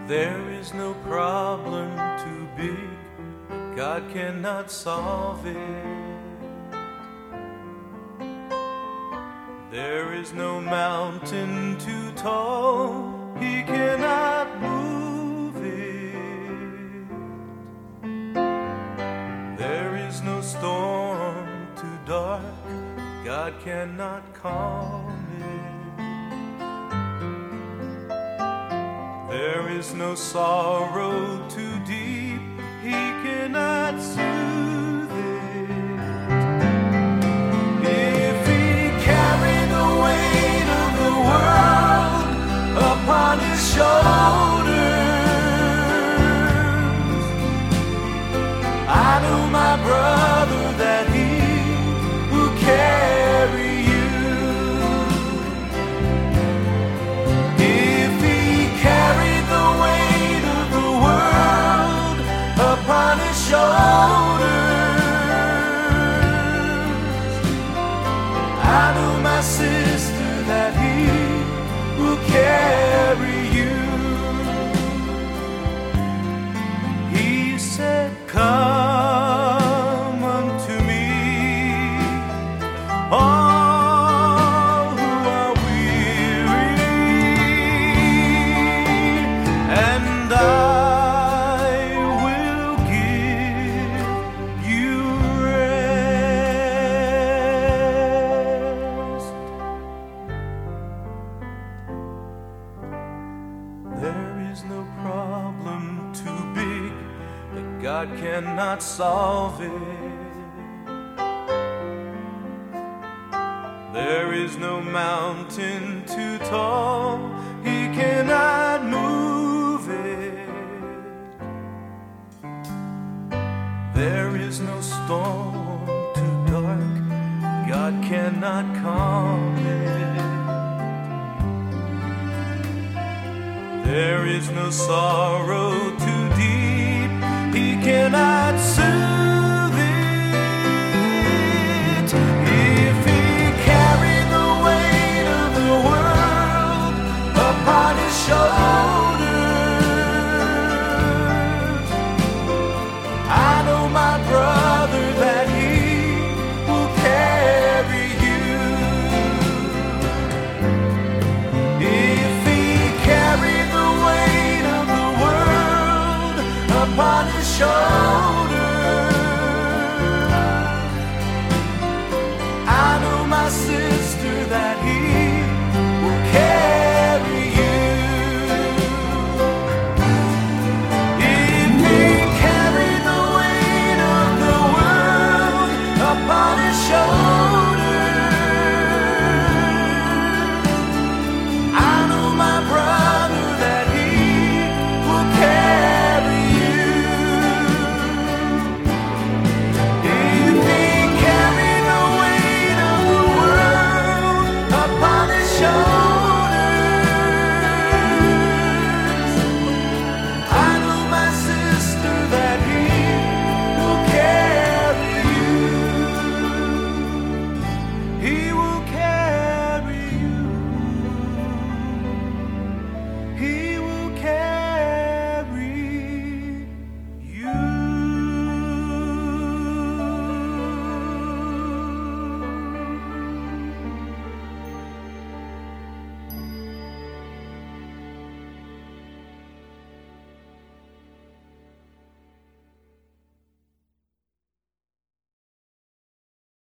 There is no problem too big that God cannot solve it. There is no mountain too tall He cannot move it. There is no storm too dark God cannot calm it. There is no sorrow too deep He cannot soothe it. If He carried the weight of the world upon His shoulders, I know, my brother, that He will carry you. If He carried the weight of the world upon His shoulders, I know, my sister, that He will carry you. He said, come unto me, all who are weary, and I will give you rest. There is no problem too big that God cannot solve it. There is no mountain too tall He cannot move it. There is no storm too dark God cannot calm it. There is no sorrow too deep He cannot soothe it. If He carried the weight of the world upon His shoulders, I know, my brother, that He will carry you. If He carried the weight of the world upon His shoulders, I know, my sister, that He will carry you. If He carried the weight of the world upon His shoulders, I know, my brother, that He will carry you. If He carried the weight of the world upon His shoulders,